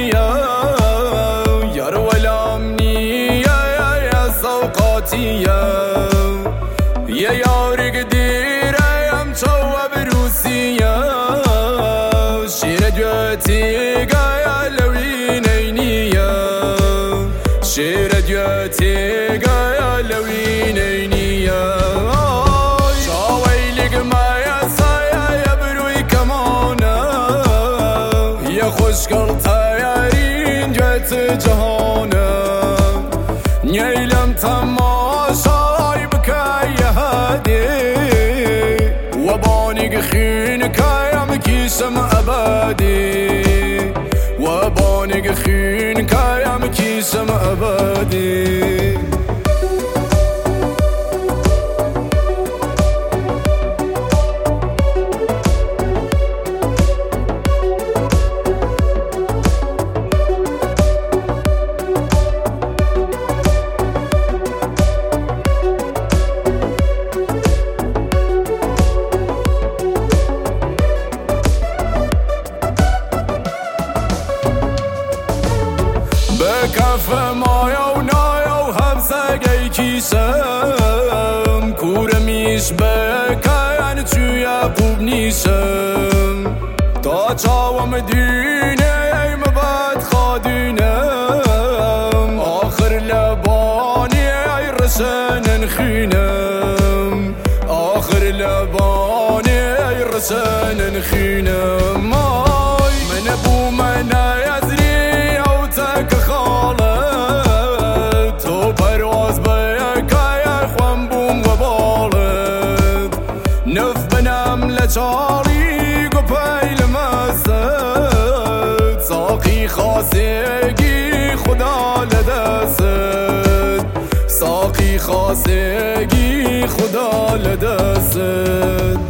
نية يا رولامني يا سوقاتية يا يارق ديرة يا مشوى بروسية شير جوتي يا لوينينية شير جوتي يا لوينينية شاويلق ما يسايا يا بروي كمانا يا خوشقلتا يا رين جوت جهانا نيلم تماشاي بكاي هادي وبانق خينك يا مكيسم أبادي وبانق خينك يا مكيسم أبادي بكف مايا ونايا وهمسة جاي كيسم كورة ميش بكا يعني تشويا قوب نيسم تا چاوة مدينة مباد خادينم آخر لباني اي رسن نخينم آخر لباني اي رسن نخينم من ابو منا يزري او تك خالد تو پرواز بيكا يا خوان بوم وبالد نف بنام لچاري قو پیل مسد ساقي خاصگي خدا لدست ساقي خاصگي خدا لدست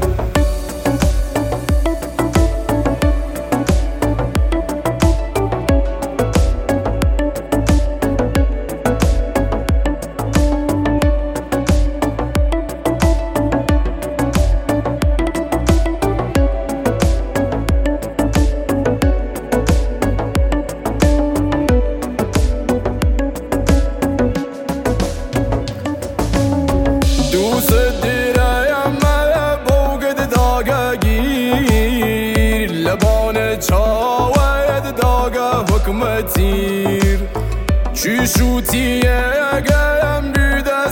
دوست دیره یمه بوگد داگه گیر لبان چاوید داگه حکمتیر چی شوتیه گم بیده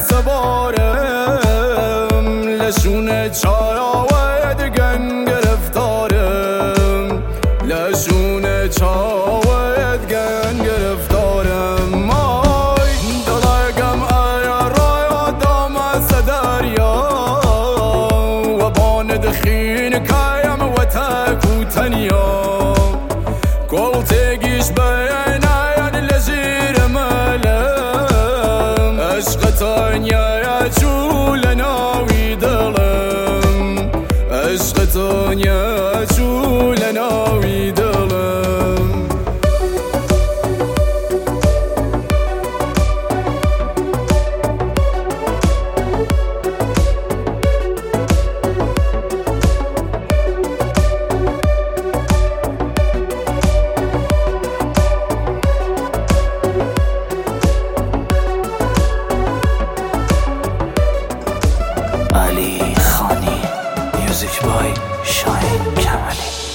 سبارم لشون چاوید گن گرفتارم لشون چاوید گن گرفتارم دلگم ایا رایا دام سدریا و باند خین کایم و تکو تنیا کل تگیش بیناین لزیر ملم عشق تانیا یا چول ناوی دلم عشق تانیا چول ناوی دلم Ali Khani, music by Shaheen Kamali.